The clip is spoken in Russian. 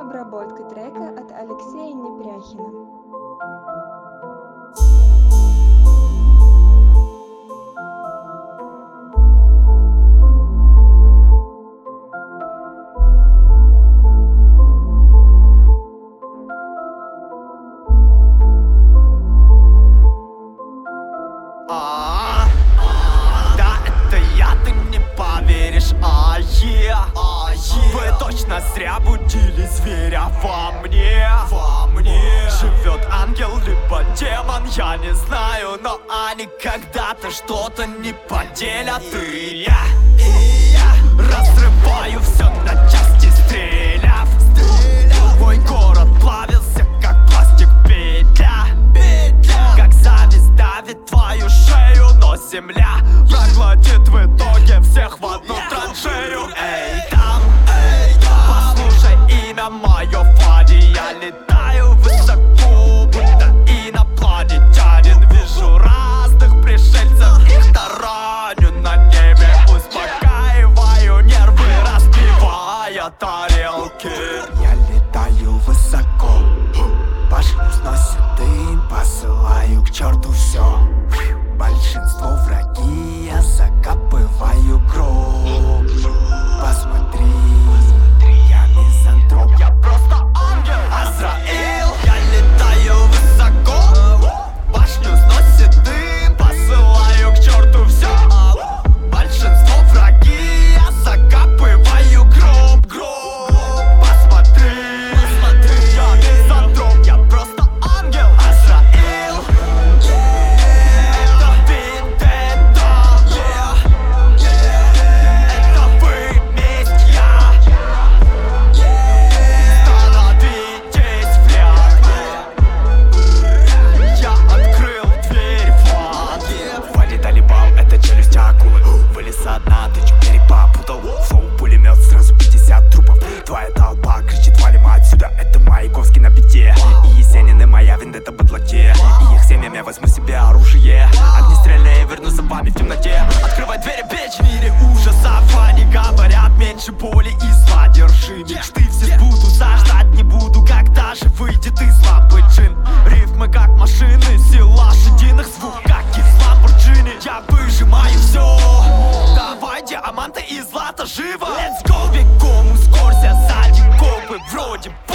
Обработка трека от Алексея Непряхина. Да, это я, ты не поверишь, Вы точно зря будили зверя во мне. Живет ангел либо демон, я не знаю, но они когда-то что-то не поделят. И я разрываю все на части, стреляв. Мой город плавился, как пластик петля. Как зависть давит твою шею, но земля проглотит в итоге всех в одну траншею. Эй, там, послушай имя мое, Фади. Я летаю высоко, будто инопланетянин. Вижу разных пришельцев, их тараню на небе. Успокаиваю нервы, разбивая тарелки. Я летаю высоко, башню сносит дым, посылаю к черту все. Большинство враги, я закапываю гроб. Посмотри, я мизантроп, Я просто ангел, Азраил. Я летаю высоко, башню сносит дым, посылаю к черту все. Большинство враги, я закапываю гроб. Посмотри, я мизантроп, я просто ангел, Азраил. Это вендетта, это вы месть, становитесь в ряд. Я открыл дверь в ад. Вали талибал, это челюсть акулы. Вылез со дна, ты чё перепутал? Флоу, пулемет, сразу 50 трупов. Твоя толпа кричит, валим отсюда. Это Маяковский на бите. И Есенин, и моя вендетта в бадлаке. И их семьям я возьму себе оружие. Огнестрельное, верну за вами в темноте. Открывай двери, печь в мире ужасов. Они говорят, меньше боли и зла. Держи мечты, все сбудутся. Ждать не буду, когда же выйдет из лампы джин. Рифмы как машины, сил лошадиных, звук как из Ламборджини. Я выжимаю все. Давай диаманты и злато живо. Let's go, бегом ускорься, сзади копы вроде